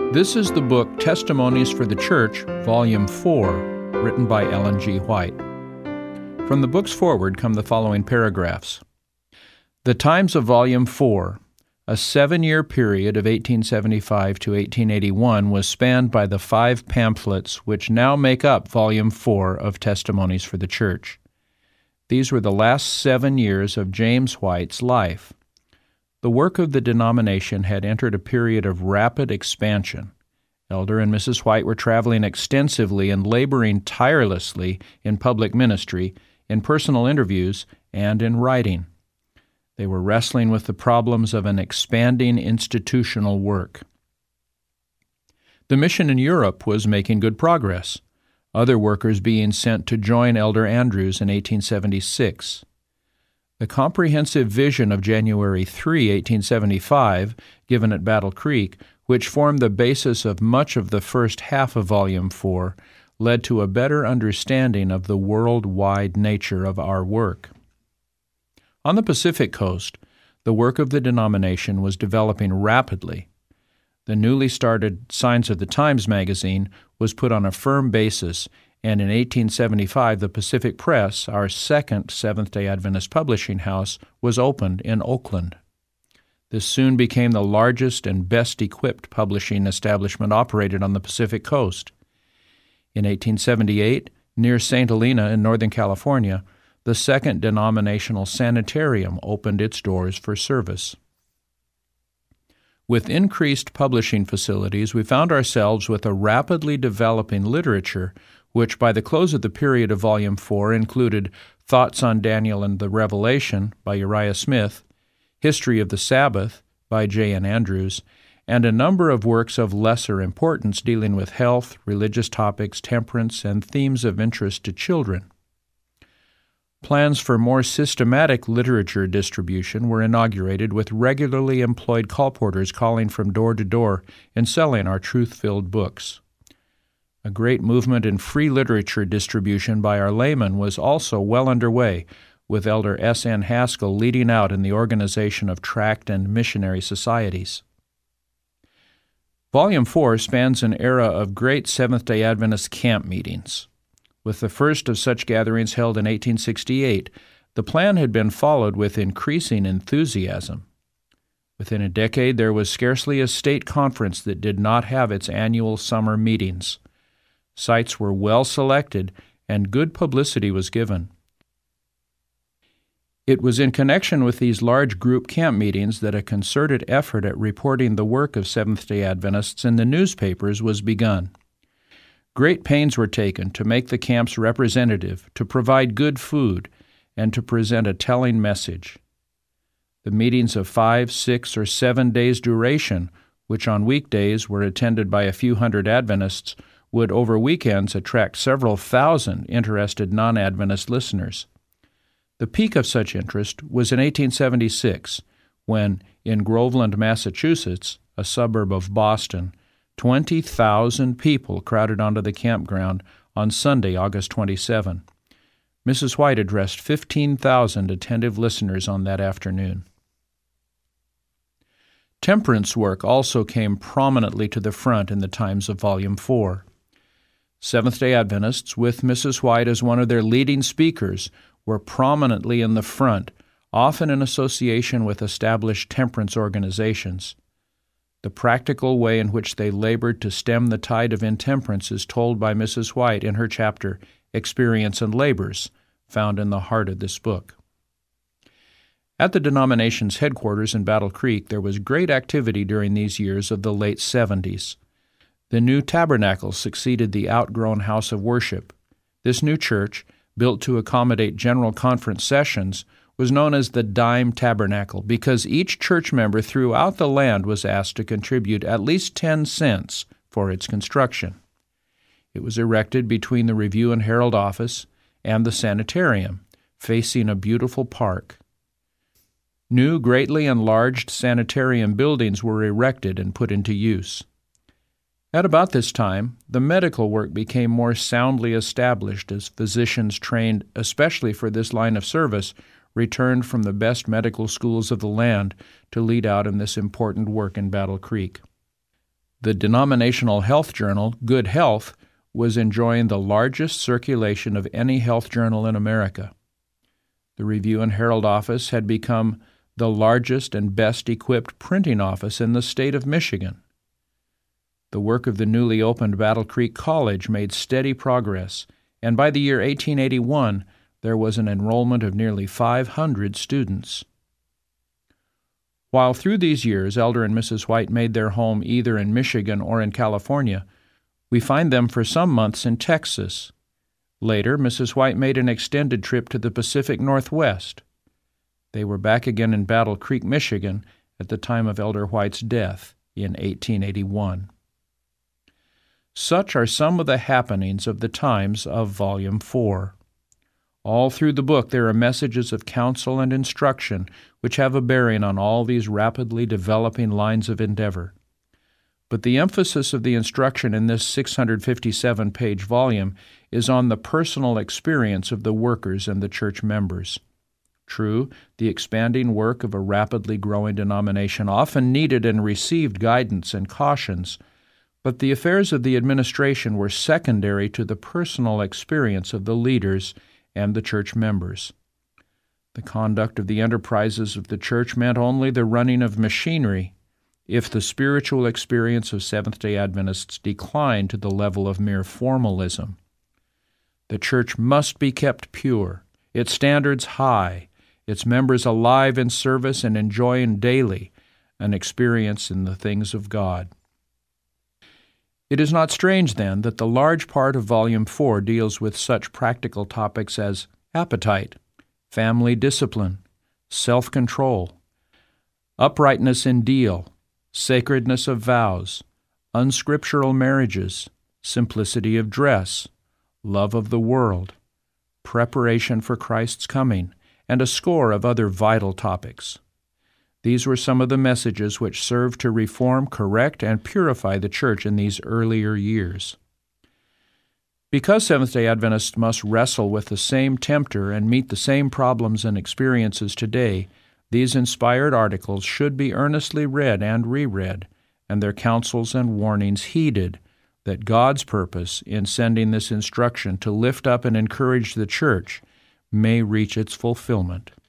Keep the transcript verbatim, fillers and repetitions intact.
This is the book Testimonies for the Church, Volume four, written by Ellen G. White. From the book's foreword come the following paragraphs. The Times of Volume four, a seven-year period of eighteen seventy-five to eighteen eighty-one, was spanned by the five pamphlets which now make up Volume four of Testimonies for the Church. These were the last seven years of James White's life. The work of the denomination had entered a period of rapid expansion. Elder and Missus White were traveling extensively and laboring tirelessly in public ministry, in personal interviews, and in writing. They were wrestling with the problems of an expanding institutional work. The mission in Europe was making good progress, other workers being sent to join Elder Andrews in eighteen seventy-six. The comprehensive vision of January third, eighteen seventy-five, given at Battle Creek, which formed the basis of much of the first half of Volume four, led to a better understanding of the worldwide nature of our work. On the Pacific Coast, the work of the denomination was developing rapidly. The newly started Signs of the Times magazine was put on a firm basis, and in eighteen seventy-five, the Pacific Press, our second Seventh-day Adventist publishing house, was opened in Oakland. This soon became the largest and best-equipped publishing establishment operated on the Pacific Coast. In eighteen seventy-eight, near Saint Helena in Northern California, the second denominational sanitarium opened its doors for service. With increased publishing facilities, we found ourselves with a rapidly developing literature which by the close of the period of Volume four included Thoughts on Daniel and the Revelation by Uriah Smith, History of the Sabbath by J N Andrews, and a number of works of lesser importance dealing with health, religious topics, temperance, and themes of interest to children. Plans for more systematic literature distribution were inaugurated with regularly employed colporteurs calling from door to door and selling our truth-filled books. A great movement in free literature distribution by our laymen was also well underway, with Elder S N Haskell leading out in the organization of tract and missionary societies. Volume four spans an era of great Seventh-day Adventist camp meetings. With the first of such gatherings held in eighteen sixty-eight, the plan had been followed with increasing enthusiasm. Within a decade, there was scarcely a state conference that did not have its annual summer meetings. Sites were well selected, and good publicity was given. It was in connection with these large group camp meetings that a concerted effort at reporting the work of Seventh-day Adventists in the newspapers was begun. Great pains were taken to make the camps representative, to provide good food, and to present a telling message. The meetings of five, six, or seven days' duration, which on weekdays were attended by a few hundred Adventists, would over weekends attract several thousand interested non-Adventist listeners. The peak of such interest was in eighteen seventy-six, when, in Groveland, Massachusetts, a suburb of Boston, twenty thousand people crowded onto the campground on Sunday, August twenty-seventh. Missus White addressed fifteen thousand attentive listeners on that afternoon. Temperance work also came prominently to the front in the Times of Volume four. Seventh-day Adventists, with Missus White as one of their leading speakers, were prominently in the front, often in association with established temperance organizations. The practical way in which they labored to stem the tide of intemperance is told by Missus White in her chapter, Experience and Labors, found in the heart of this book. At the denomination's headquarters in Battle Creek, there was great activity during these years of the late seventies. The new tabernacle succeeded the outgrown house of worship. This new church, built to accommodate general conference sessions, was known as the Dime Tabernacle because each church member throughout the land was asked to contribute at least ten cents for its construction. It was erected between the Review and Herald office and the sanitarium, facing a beautiful park. New, greatly enlarged sanitarium buildings were erected and put into use. At about this time, the medical work became more soundly established as physicians trained especially for this line of service returned from the best medical schools of the land to lead out in this important work in Battle Creek. The denominational health journal, Good Health, was enjoying the largest circulation of any health journal in America. The Review and Herald office had become the largest and best-equipped printing office in the state of Michigan. The work of the newly opened Battle Creek College made steady progress, and by the year eighteen eighty-one, there was an enrollment of nearly five hundred students. While through these years Elder and Missus White made their home either in Michigan or in California, we find them for some months in Texas. Later, Missus White made an extended trip to the Pacific Northwest. They were back again in Battle Creek, Michigan, at the time of Elder White's death in eighteen eighty-one. Such are some of the happenings of the times of Volume four. All through the book there are messages of counsel and instruction which have a bearing on all these rapidly developing lines of endeavor. But the emphasis of the instruction in this six hundred fifty-seven page volume is on the personal experience of the workers and the church members. True, the expanding work of a rapidly growing denomination often needed and received guidance and cautions, but the affairs of the administration were secondary to the personal experience of the leaders and the church members. The conduct of the enterprises of the church meant only the running of machinery if the spiritual experience of Seventh-day Adventists declined to the level of mere formalism. The church must be kept pure, its standards high, its members alive in service and enjoying daily an experience in the things of God. It is not strange, then, that the large part of Volume four deals with such practical topics as appetite, family discipline, self-control, uprightness in deal, sacredness of vows, unscriptural marriages, simplicity of dress, love of the world, preparation for Christ's coming, and a score of other vital topics. These were some of the messages which served to reform, correct, and purify the church in these earlier years. Because Seventh-day Adventists must wrestle with the same tempter and meet the same problems and experiences today, these inspired articles should be earnestly read and reread, and their counsels and warnings heeded, that God's purpose in sending this instruction to lift up and encourage the church may reach its fulfillment.